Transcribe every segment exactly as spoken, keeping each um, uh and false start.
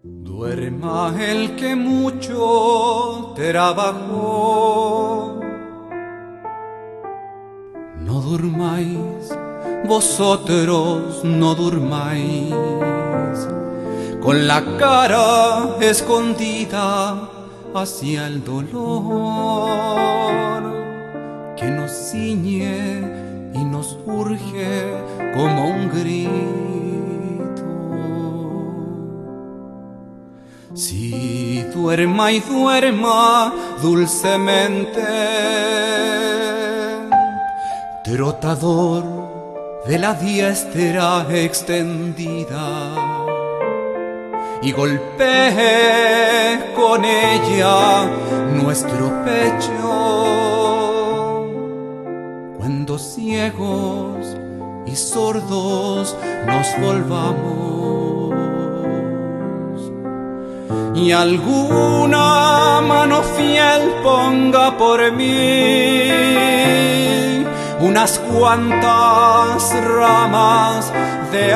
Duerma el que mucho trabajó. No durmáis, vosotros no durmáis, con la cara escondida hacia el dolor que nos ciñe y nos urge como un grito. Si duerma y duerma dulcemente, trotador de la diestra extendida, y golpee con ella nuestro pecho, cuando ciegos y sordos nos volvamos, y alguna mano fiel ponga por mí unas cuantas ramas de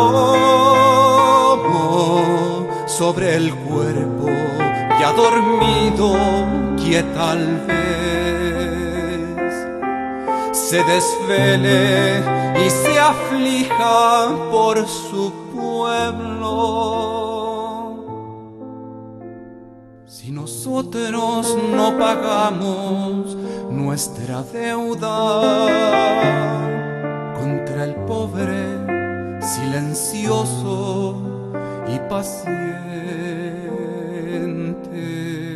aromo sobre el cuerpo ya dormido, que tal vez se desvele y se aflija por su pueblo. Si nosotros no pagamos nuestra deuda contra el pobre, silencioso y paciente,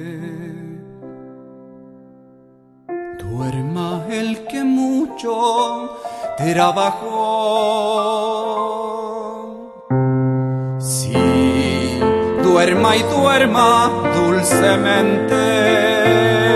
duerma el que mucho trabajó. Sí, duerma y duerma dulcemente,